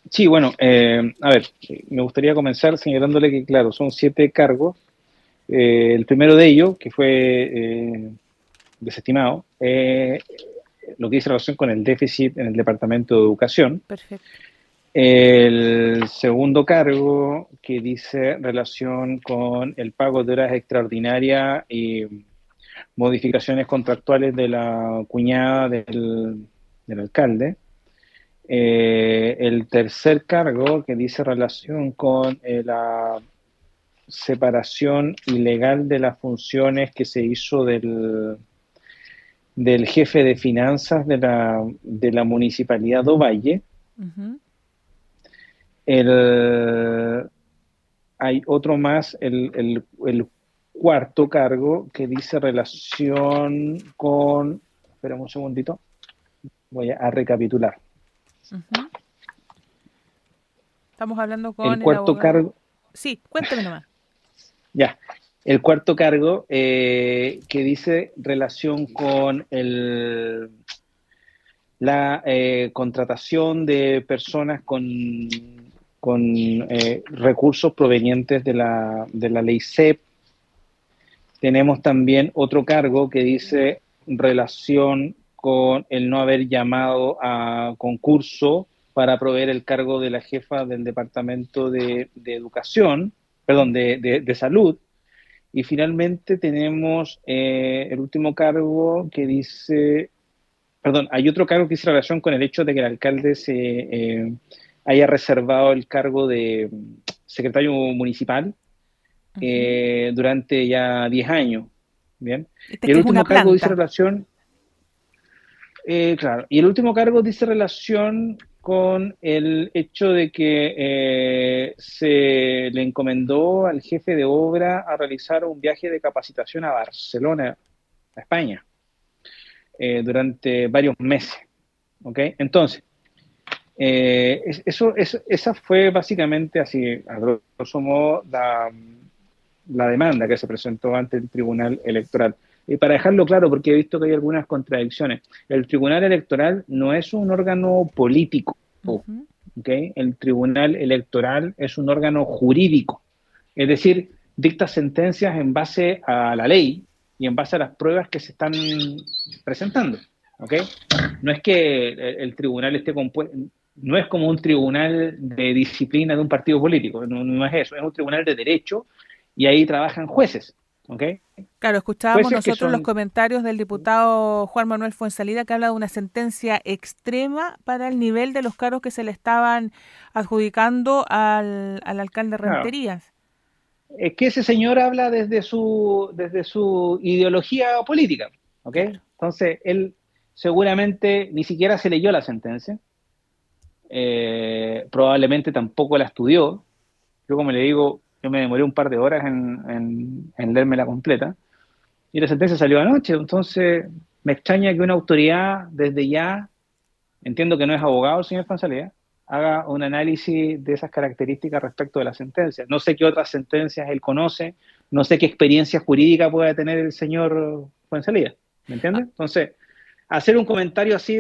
Sí, bueno, a ver, me gustaría comenzar señalándole que, claro, son 7 cargos. El primero de ellos, que fue desestimado, lo que dice relación con el déficit en el Departamento de Educación. Perfecto. El segundo cargo, que dice relación con el pago de horas extraordinarias y modificaciones contractuales de la cuñada del alcalde. El tercer cargo, que dice relación con la separación ilegal de las funciones que se hizo del jefe de finanzas de la municipalidad de Ovalle. Ujú. El, Hay otro más, el cuarto cargo, que dice relación con... Espera un segundito, voy a recapitular. Ujú. Estamos hablando El con el cuarto abogado. cargo, Sí, cuénteme nomás. ya, el cuarto cargo, que dice relación con la contratación de personas con recursos provenientes de la ley CEP. Tenemos también otro cargo que dice relación con el no haber llamado a concurso para proveer el cargo de la jefa del Departamento de Educación, perdón, de Salud. Y finalmente tenemos el último cargo que dice, perdón, hay otro cargo que dice relación con el hecho de que el alcalde haya reservado el cargo de secretario municipal Ujú. durante ya 10 años. Bien. Este Y el que es una último cargo dice planta. relación, claro, y el último cargo dice relación con el hecho de que se le encomendó al jefe de obra a realizar un viaje de capacitación a Barcelona, a España, durante varios meses. ¿Ok? Entonces, esa fue básicamente así, a grosso modo, la demanda que se presentó ante el Tribunal Electoral. Y para dejarlo claro, porque he visto que hay algunas contradicciones, el Tribunal Electoral no es un órgano político, Ujú. ¿okay? El Tribunal Electoral es un órgano jurídico, es decir, dicta sentencias en base a la ley y en base a las pruebas que se están presentando, ¿okay? No es que el tribunal esté compuesto, no es como un tribunal de disciplina de un partido político, no, no es eso, es un tribunal de derecho y ahí trabajan jueces, ¿ok? Claro, escuchábamos Jueces que nosotros los son, comentarios del diputado Juan Manuel Fuenzalida que habla de una sentencia extrema para el nivel de los cargos que se le estaban adjudicando al alcalde claro, Renterías. es que ese señor habla desde su ideología política, ¿ok? Claro. Entonces, él seguramente ni siquiera se leyó la sentencia, probablemente tampoco la estudió. Yo, como le digo, yo me demoré un par de horas en leerme la completa, y la sentencia salió anoche, entonces me extraña que una autoridad desde ya, entiendo que no es abogado el señor Fonsalía, haga un análisis de esas características respecto de la sentencia. No sé qué otras sentencias él conoce, no sé qué experiencia jurídica pueda tener el señor Fonsalía, ¿me entiende? Ah, Entonces, hacer un comentario así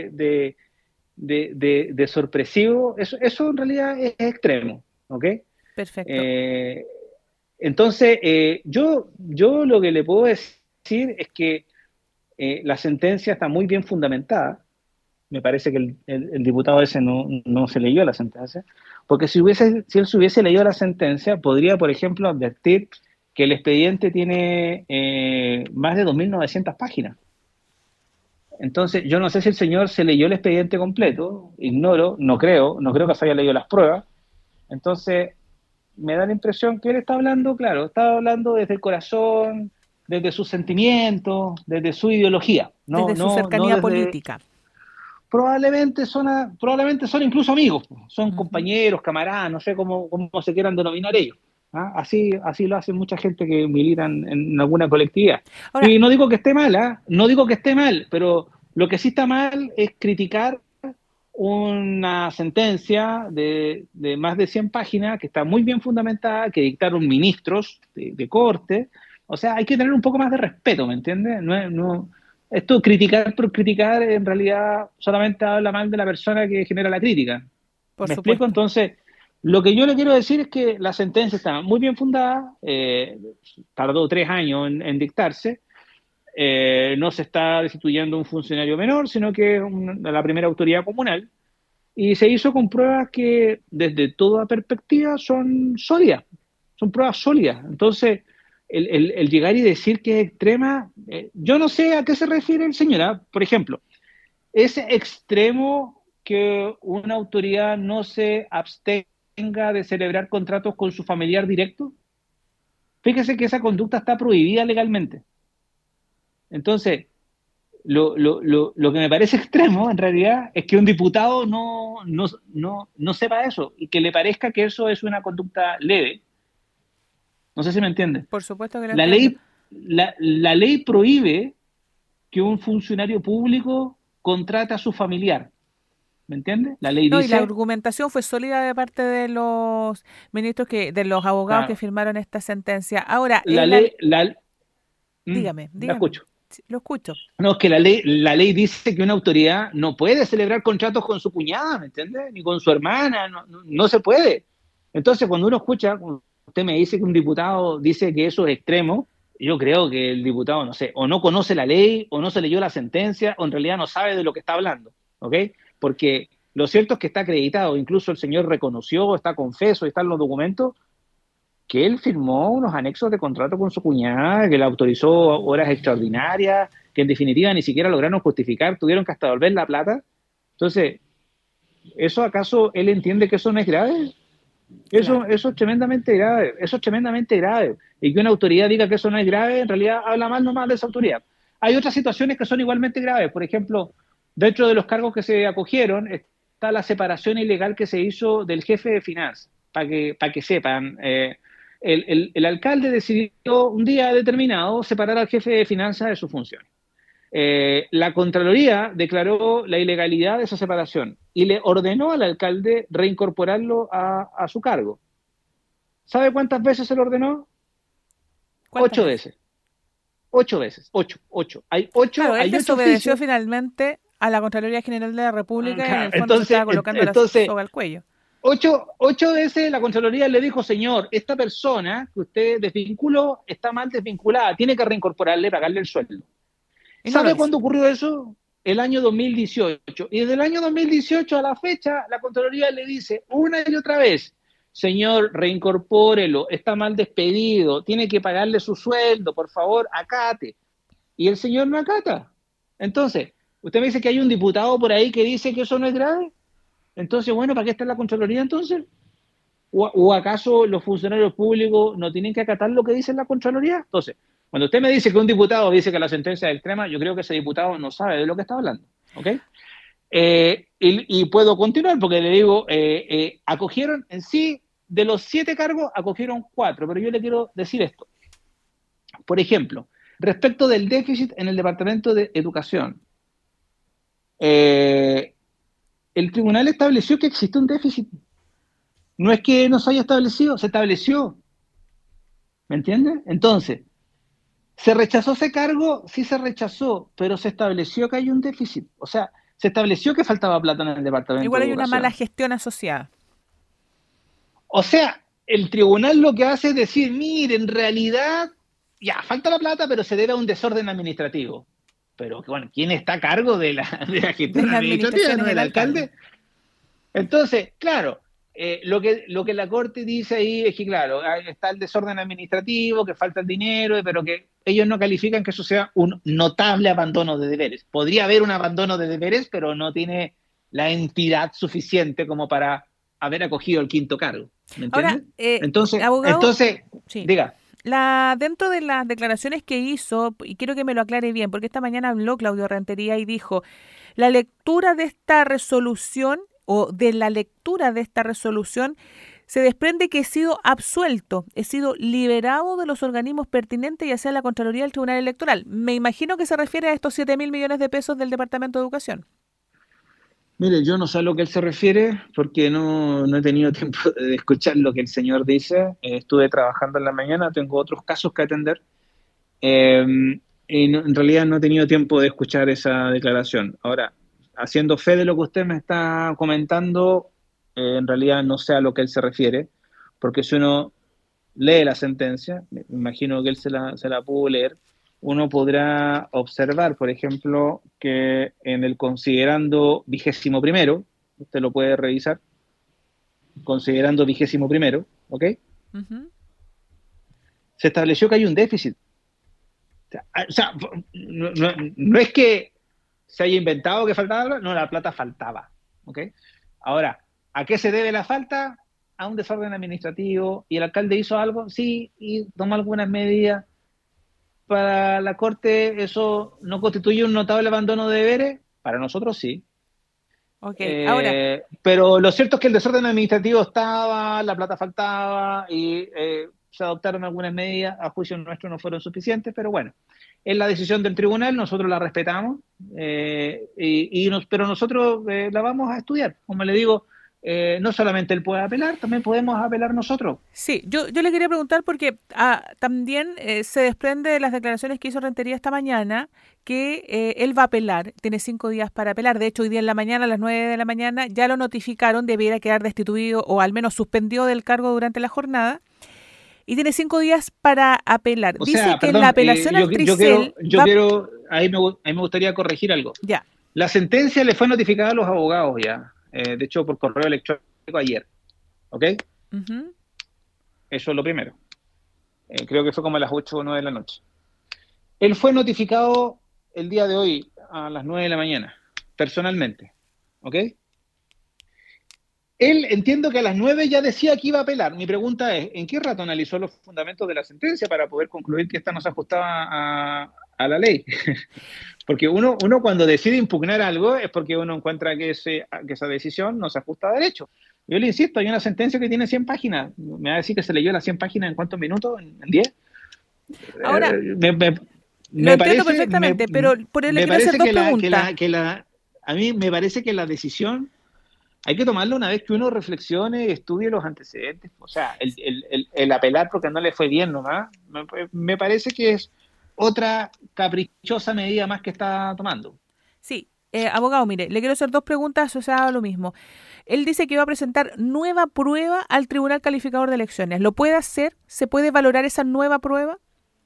de sorpresivo, eso en realidad es extremo, ¿ok? perfecto. Eh, entonces, yo lo que le puedo decir es que la sentencia está muy bien fundamentada. Me parece que el diputado ese no se leyó la sentencia, porque si él se hubiese leído la sentencia, podría, por ejemplo, advertir que el expediente tiene más de 2.900 páginas. Entonces, yo no sé si el señor se leyó el expediente completo, ignoro, no creo que se haya leído las pruebas. Entonces, me da la impresión que él está hablando, claro, está hablando desde el corazón, desde sus sentimientos, desde su ideología, no, Desde su no, no cercanía desde... política. Probablemente son incluso amigos, son Ujú. compañeros, camaradas, no sé cómo se quieran denominar ellos. ¿Ah? Así lo hace mucha gente que militan en alguna colectividad. Ahora, Y no digo que esté mal, ¿ah? No digo que esté mal, pero lo que sí está mal es criticar una sentencia de más de 100 páginas que está muy bien fundamentada, que dictaron ministros de corte. O sea, hay que tener un poco más de respeto, ¿me entiendes? Esto, criticar por criticar, en realidad solamente habla mal de la persona que genera la crítica. Por ¿Me explico? supuesto. Entonces, lo que yo le quiero decir es que la sentencia está muy bien fundada, tardó 3 años en dictarse, no se está destituyendo un funcionario menor, sino que es la primera autoridad comunal, y se hizo con pruebas que desde toda perspectiva son sólidas, son pruebas sólidas. Entonces, el llegar y decir que es extrema, yo no sé a qué se refiere el señor. ¿Ah? Por ejemplo, ¿es extremo que una autoridad no se abstenga de celebrar contratos con su familiar directo? Fíjese que esa conducta está prohibida legalmente. Entonces, lo que me parece extremo, en realidad, es que un diputado no sepa eso y que le parezca que eso es una conducta leve. No sé si me entiende. Por supuesto que lo La entiendo. ley, la ley prohíbe que un funcionario público contrate a su familiar. ¿Me entiende? La ley No, y la dice, argumentación fue sólida de parte de los ministros de los abogados que claro, firmaron esta sentencia. Ahora, la ley, dígame, la dígame. escucho. Sí, lo escucho. No, es que la ley dice que una autoridad no puede celebrar contratos con su cuñada, ¿me entiende? Ni con su hermana, no se puede. Entonces, cuando uno escucha, cuando usted me dice que un diputado dice que eso es extremo, yo creo que el diputado, no sé, o no conoce la ley, o no se leyó la sentencia, o en realidad no sabe de lo que está hablando, ¿ok? Porque lo cierto es que está acreditado, incluso el señor reconoció, está confeso, están los documentos, que él firmó unos anexos de contrato con su cuñada, que le autorizó horas extraordinarias, que en definitiva ni siquiera lograron justificar, tuvieron que hasta devolver la plata. Entonces, ¿eso acaso él entiende que eso no es grave? Eso, Claro. eso es tremendamente grave, eso es tremendamente grave. Y que una autoridad diga que eso no es grave, en realidad habla mal nomás de esa autoridad. Hay otras situaciones que son igualmente graves. Por ejemplo, dentro de los cargos que se acogieron está la separación ilegal que se hizo del jefe de finanzas. Para que sepan, el alcalde decidió un día determinado separar al jefe de finanzas de sus funciones. La Contraloría declaró la ilegalidad de esa separación y le ordenó al alcalde reincorporarlo a su cargo. ¿Sabe cuántas veces se lo ordenó? ¿Cuántas Ocho veces? veces. 8 veces. Ocho. Hay Claro, ocho, él hay ocho desobedeció oficios. finalmente a la Contraloría General de la República y en Claro, el fondo se estaba colocando la entonces soga al cuello. ocho veces la Contraloría le dijo, señor, esta persona que usted desvinculó está mal desvinculada, tiene que reincorporarle, pagarle el sueldo. Y no lo ¿Sabe hizo. cuándo ocurrió eso? El año 2018. Y desde el año 2018 a la fecha, la Contraloría le dice una y otra vez, señor, reincorpórelo, está mal despedido, tiene que pagarle su sueldo, por favor, acate. Y el señor no acata. Entonces, usted me dice que hay un diputado por ahí que dice que eso no es grave. Entonces, bueno, ¿para qué está la Contraloría entonces? ¿O acaso los funcionarios públicos no tienen que acatar lo que dice la Contraloría? Entonces, cuando usted me dice que un diputado dice que la sentencia es extrema, yo creo que ese diputado no sabe de lo que está hablando. ¿Ok? Y puedo continuar porque le digo, acogieron en sí, de los 7 cargos, acogieron 4, pero yo le quiero decir esto. Por ejemplo, respecto del déficit en el Departamento de Educación, eh, el tribunal estableció que existe un déficit. No es que no se haya establecido, se estableció. ¿Me entiendes? Entonces, ¿se rechazó ese cargo? Sí se rechazó, pero se estableció que hay un déficit. O sea, se estableció que faltaba plata en el Departamento Igual de hay una mala Educación. gestión asociada. O sea, el tribunal lo que hace es decir, mire, en realidad, ya, falta la plata, pero se debe a un desorden administrativo. Pero, bueno, ¿quién está a cargo de la De gestión la administrativa? administración ¿No es es el el alcalde. alcalde? Entonces, claro, lo que la Corte dice ahí es que, claro, está el desorden administrativo, que falta el dinero, pero que ellos no califican que eso sea un notable abandono de deberes. Podría haber un abandono de deberes, pero no tiene la entidad suficiente como para haber acogido el quinto cargo. ¿Me Ahora, entiendes? Entonces, abogado, entonces, sí. diga, Dentro de las declaraciones que hizo, y quiero que me lo aclare bien, porque esta mañana habló Claudio Rentería y dijo, la lectura de esta resolución o de la lectura de esta resolución se desprende que he sido absuelto, he sido liberado de los organismos pertinentes, ya sea la Contraloría del Tribunal Electoral. Me imagino que se refiere a estos 7.000 millones de pesos del Departamento de Educación. mire, yo no sé a lo que él se refiere porque no he tenido tiempo de escuchar lo que el señor dice. Estuve trabajando en la mañana, tengo otros casos que atender. Eh, y en realidad no he tenido tiempo de escuchar esa declaración. Ahora, haciendo fe de lo que usted me está comentando, en realidad no sé a lo que él se refiere, porque si uno lee la sentencia, me imagino que él se la pudo leer, uno podrá observar, por ejemplo, que en el considerando 21º, usted lo puede revisar, considerando 21º, ¿ok? Ujú. Se estableció que hay un déficit. O sea, no es que se haya inventado que faltaba, no, la plata faltaba, ¿ok? Ahora, ¿a qué se debe la falta? A un desorden administrativo. ¿Y el alcalde hizo algo? Sí, y tomó algunas medidas. Para la Corte, ¿eso no constituye un notable abandono de deberes? Para nosotros sí. Ok, ahora, Pero lo cierto es que el desorden administrativo estaba, la plata faltaba y se adoptaron algunas medidas, a juicio nuestro no fueron suficientes, pero bueno, es la decisión del tribunal, nosotros la respetamos, pero nosotros la vamos a estudiar. Como le digo, no solamente él puede apelar, también podemos apelar nosotros. sí, yo le quería preguntar porque también se desprende de las declaraciones que hizo Rentería esta mañana que él va a apelar, tiene 5 días para apelar. De hecho, hoy día en la mañana, a las 9 de la mañana, ya lo notificaron, debiera quedar destituido o al menos suspendido del cargo durante la jornada y tiene 5 días para apelar. O Dice sea, que la perdón, apelación al Tricel yo va... quiero, ahí me gustaría corregir algo. Ya. La sentencia le fue notificada a los abogados ya, de hecho por correo electrónico ayer, ¿ok? Ujú. Eso es lo primero. Creo que fue como a las 8 o 9 de la noche. Él fue notificado el día de hoy a las 9 de la mañana, personalmente, ¿ok? Él entiendo que a las 9 ya decía que iba a apelar. Mi pregunta es, ¿en qué rato analizó los fundamentos de la sentencia para poder concluir que esta no se ajustaba a la ley? Porque uno cuando decide impugnar algo es porque uno encuentra que esa decisión no se ajusta a derecho. Yo le insisto, hay una sentencia que tiene 100 páginas. ¿Me va a decir que se leyó las 100 páginas en cuántos minutos? ¿En 10? Ahora, Eh, me, me, lo me entiendo parece, perfectamente, pero por él le me quiero hacer parece dos preguntas. a mí me parece que la decisión hay que tomarla una vez que uno reflexione y estudie los antecedentes. O sea, el apelar porque no le fue bien nomás, me parece que es otra caprichosa medida más que está tomando. Sí, abogado, mire, le quiero hacer dos preguntas asociadas a lo mismo. Él dice que va a presentar nueva prueba al Tribunal Calificador de Elecciones. ¿Lo puede hacer? ¿Se puede valorar esa nueva prueba?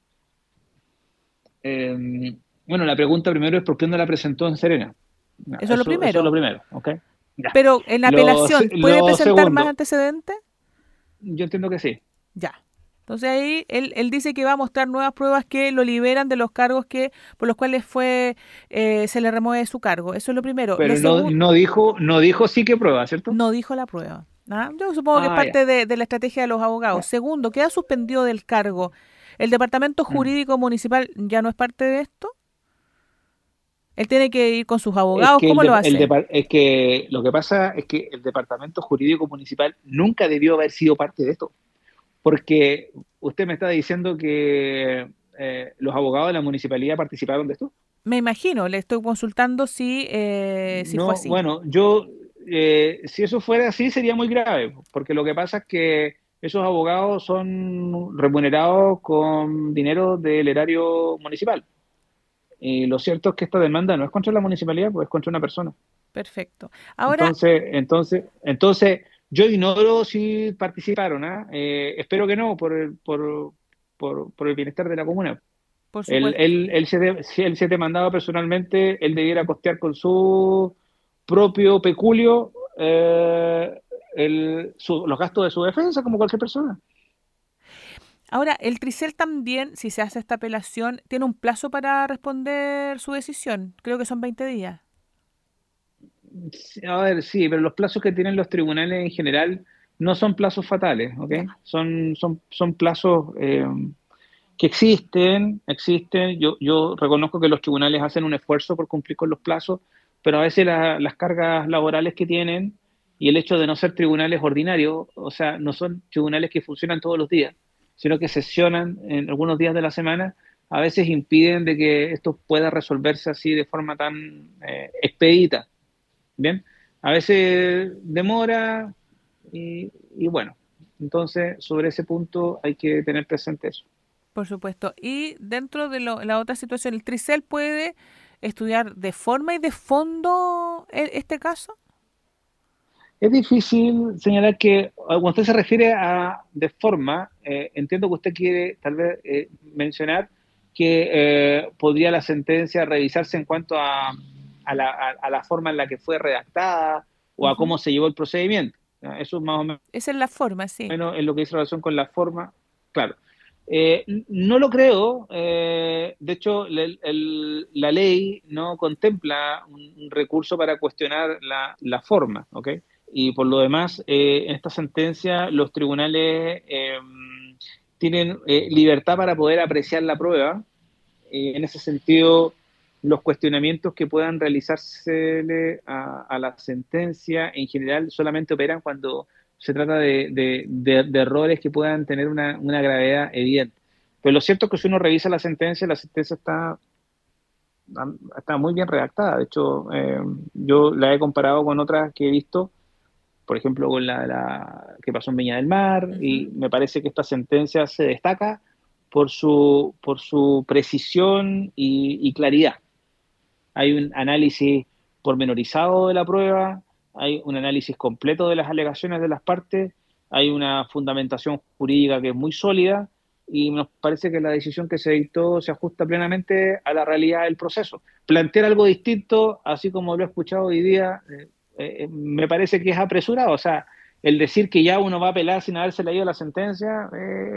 Bueno, la pregunta primero es por qué no la presentó en Serena. Ya, Eso es lo eso es lo primero. primero, ¿ok? Ya. Pero en la apelación, ¿puede Lo presentar más segundo, antecedentes? yo entiendo que sí. Ya. Entonces ahí él dice que va a mostrar nuevas pruebas que lo liberan de los cargos que por los cuales se le remueve su cargo. Eso es lo primero. Lo Pero segundo, no dijo sí que prueba, ¿cierto? no dijo la prueba. ¿Ah? Yo supongo que es Ah, ya. parte de la estrategia de los abogados. Ya. Segundo, queda suspendido del cargo. ¿El departamento Mm. jurídico municipal ya no es parte de esto? ¿Él tiene que ir con sus Es abogados? que, ¿Cómo lo hace? es que lo que pasa es que el Departamento Jurídico Municipal nunca debió haber sido parte de esto, porque usted me está diciendo que los abogados de la municipalidad participaron de esto. Me imagino, le estoy consultando si fue No, así. bueno, si eso fuera así sería muy grave, porque lo que pasa es que esos abogados son remunerados con dinero del erario municipal. Y lo cierto es que esta demanda no es contra la municipalidad, pues es contra una persona. Perfecto. Ahora, Entonces, yo ignoro si participaron, ¿ah? Espero que no, por el bienestar de la comuna. por supuesto. Si él se demandaba personalmente, él debiera costear con su propio peculio los gastos de su defensa, como cualquier persona. Ahora, el Tricel también, si se hace esta apelación, tiene un plazo para responder su decisión. Creo que son 20 días. Sí, a ver, sí, pero los plazos que tienen los tribunales en general no son plazos fatales, ¿ok? Ya. Son plazos que existen. Yo reconozco que los tribunales hacen un esfuerzo por cumplir con los plazos, pero a veces las cargas laborales que tienen y el hecho de no ser tribunales ordinarios, o sea, no son tribunales que funcionan todos los días, sino que sesionan en algunos días de la semana, a veces impiden de que esto pueda resolverse así de forma tan expedita. Bien, a veces demora y bueno, entonces sobre ese punto hay que tener presente eso. Por supuesto. Y dentro de la otra situación, ¿el Tricel puede estudiar de forma y de fondo este caso? Es difícil señalar que, cuando usted se refiere a de forma, entiendo que usted quiere tal vez mencionar que podría la sentencia revisarse en cuanto a la forma en la que fue redactada o a Ujú. cómo se llevó el procedimiento. ¿Ya? Eso es más o Esa es la forma, sí. menos en lo que dice relación con la forma. Claro. No lo creo. De hecho, la ley no contempla un recurso para cuestionar la forma, ¿ok? Y por lo demás, en esta sentencia los tribunales tienen libertad para poder apreciar la prueba. En ese sentido, los cuestionamientos que puedan realizarse a la sentencia en general solamente operan cuando se trata de errores que puedan tener una gravedad evidente. Pero lo cierto es que si uno revisa la sentencia está muy bien redactada. De hecho, yo la he comparado con otras que he visto, por ejemplo, con la que pasó en Viña del Mar, y Ujú. me parece que esta sentencia se destaca por su precisión y claridad. Hay un análisis pormenorizado de la prueba, hay un análisis completo de las alegaciones de las partes, hay una fundamentación jurídica que es muy sólida y nos parece que la decisión que se dictó se ajusta plenamente a la realidad del proceso. Plantear algo distinto, así como lo he escuchado hoy día, me parece que es apresurado. O sea, el decir que ya uno va a apelar sin haberse leído la sentencia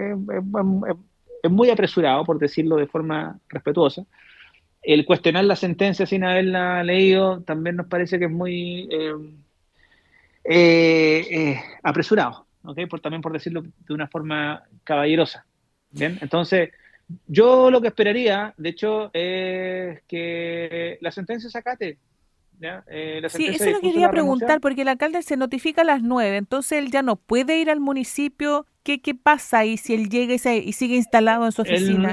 es muy apresurado, por decirlo de forma respetuosa. El cuestionar la sentencia sin haberla leído también nos parece que es muy apresurado, ¿ok? También por decirlo de una forma caballerosa. Bien, entonces yo lo que esperaría, de hecho, es que la sentencia se acate, ¿ya? La Sí, sentencia eso lo dispuso quería la remoción. preguntar porque el alcalde se notifica a las 9, entonces él ya no puede ir al municipio. ¿Qué pasa ahí si él llega y sigue instalado en su Él oficina?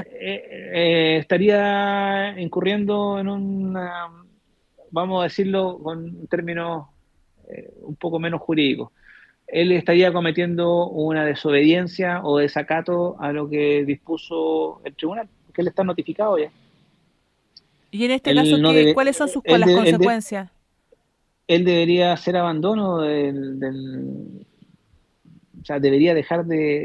estaría incurriendo en una, vamos a decirlo con términos un poco menos jurídicos, él estaría cometiendo una desobediencia o desacato a lo que dispuso el tribunal, porque él está notificado ya. Y en este caso, Él no debe, ¿cuáles son él, las de- él, de- consecuencias? él debería hacer abandono o sea, debería dejar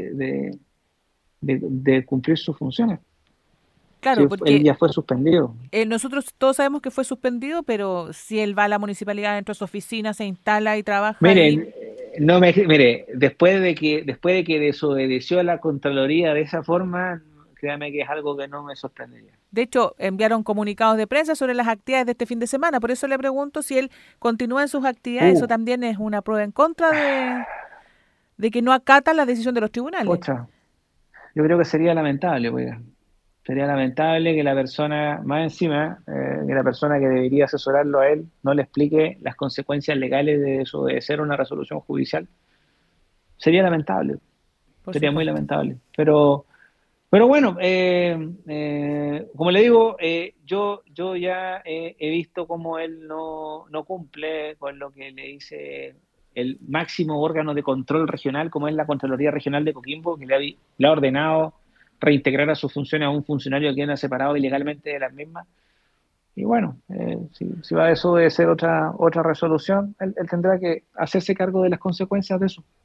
de cumplir sus funciones. Si Claro, él porque ya fue suspendido. nosotros todos sabemos que fue suspendido, pero si él va a la municipalidad dentro de su oficina, se instala y trabaja ahí. Miren, mire, después de que desobedeció a la Contraloría de esa forma, créame que es algo que no me sorprendería. De hecho, enviaron comunicados de prensa sobre las actividades de este fin de semana. Por eso le pregunto si él continúa en sus actividades. Eso Uh, también es una prueba en contra de que no acata la decisión de los tribunales. Pocha, yo creo que sería lamentable, oiga. Sería lamentable que la persona, más encima, que la persona que debería asesorarlo a él no le explique las consecuencias legales de desobedecer una resolución judicial. Sería lamentable, Por sería muy supuesto. lamentable. Pero bueno, como le digo, yo ya he visto cómo él no cumple con lo que le dice el máximo órgano de control regional, como es la Contraloría Regional de Coquimbo, que le ha ordenado reintegrar a sus funciones a un funcionario que ha separado ilegalmente de las mismas. Y bueno, si va a desobedecer otra resolución, él tendrá que hacerse cargo de las consecuencias de eso.